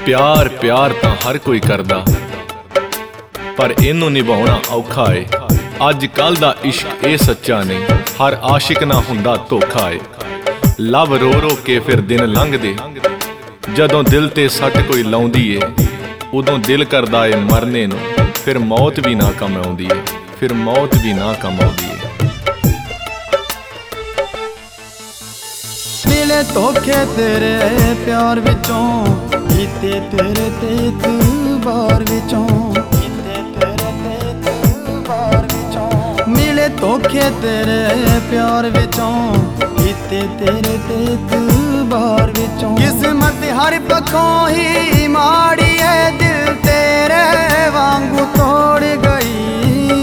प्यार प्यार तां हर कोई करदा, पर इनू निभाउणा औखा है। अज कल दा इश्क ए सच्चा नहीं, हर आशिक ना हुंदा धोखा है। लव रो रो के फिर दिन लंघदे, जदों दिल ते सट कोई लाउंदी है, उदों दिल करदा है मरने नूं, फिर मौत भी ना कम आउंदी है, फिर मौत भी ना कम आउंदी है। मिले धोखे तेरे प्यार विचों, कीते तेरे ते इतबार विचों, मिले धोखे तेरे प्यार विचों, कीते तेरे ते इतबार विचों। किस्मत हर पखों ही माड़ी है, दिल तेरे वांगू तोड़ गई।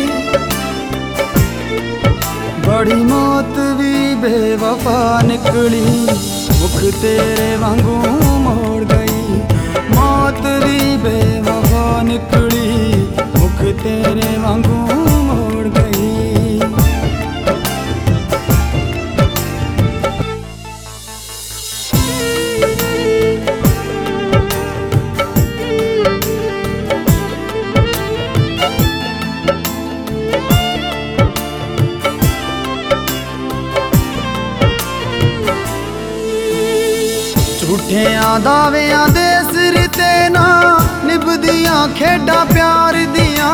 बड़ी मौत भी बेवफा निकली, मुख तेरे वांगू मोड़ गई। मौत भी बेवफा निकली, मुख तेरे वांगू मोड़ गई। झूठियां दावियां दे सिर ते ना निभदियां खेडां प्यार दियां।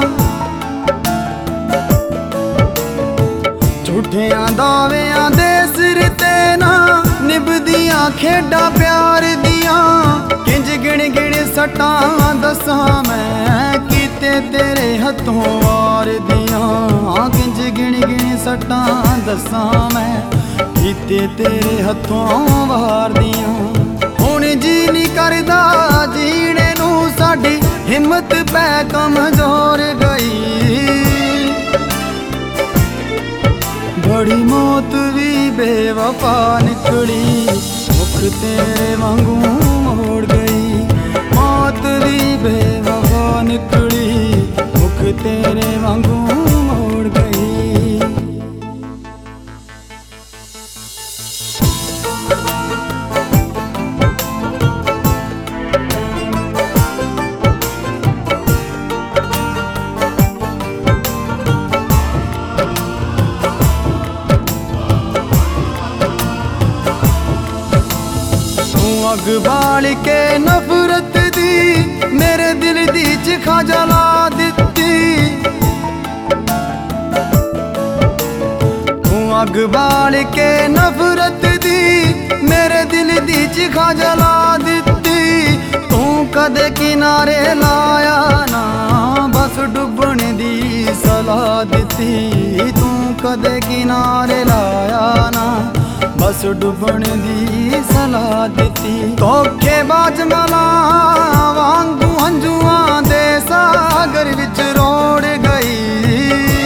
झूठियां दावियां दे सिर ते ना निभदियां खेडां प्यार दियां। किंज गिण गिण सटां दसां मैं, कीते तेरे हथों वार दियां। किंज गिण गिण सटां दसां मैं, कीते तेरे हथों वार दियां। हुण जी नहीं करदा जीने नूं, साडी हिम्मत पै कमजोर गई। बड़ी मौत भी बेवफा निकली, मुख तेरे वांगू मोड़ गई। मौत भी बेवफा निकली, मुख तेरे वांगू मोड़ गई। अग बाल के नफरत दी मेरे दिल दी चिखा जला दित्ती। तू अग बाल के नफरत दी मेरे दिल दी चिखा जला दित्ती। तू कदे किनारे लाया ना, बस डुबण दी सलाह दित्ती। तू कदे किनारे लाया ना, बस डुबण दी सलाह दित्ती। धोखेबाज मला वांगू हंजुआं दे सागर विच रोड़ गई।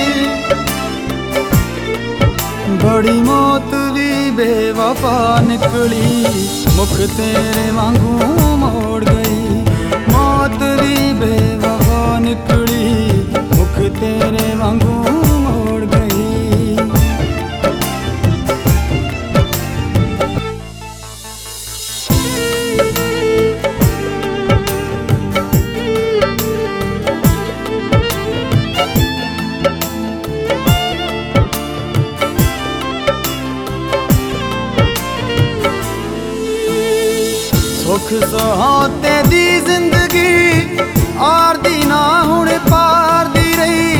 बड़ी मौत भी बेवफा निकली, मुख तेरे वांगू मोड़ गई। मौत भी बेवफा निकली, मुख तेरे वांगू मोड़ गई। सुख सहाते दी जिंदगी आर दी ना हुण पार दी रही।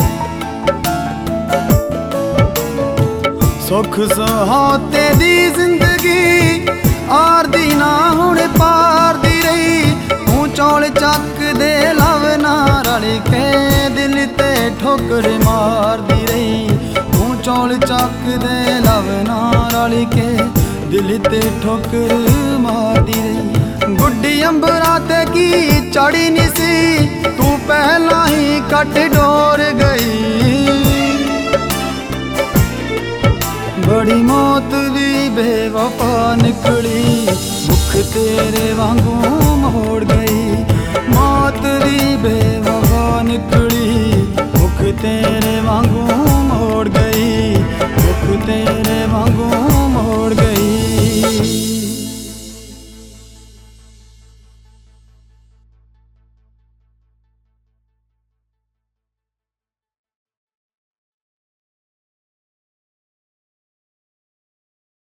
सुख सहाते दी जिंदगी आर दी ना हुण पार दी रही। तू चौल चक दे लव ना रल के दिल ते ठोकर मार दी रही। तू चौल चक दे लव ना रल के दिल ते ठोकर मारदी रही। गुड्डी अंबरा ते की चढ़ी नी सी, तू पहला ही कट डोर गई। बड़ी मौत भी बेवफा निकली, मुख तेरे वांगू मोड़ गई। मौत भी बेवफा निकली, मुख तेरे वांगू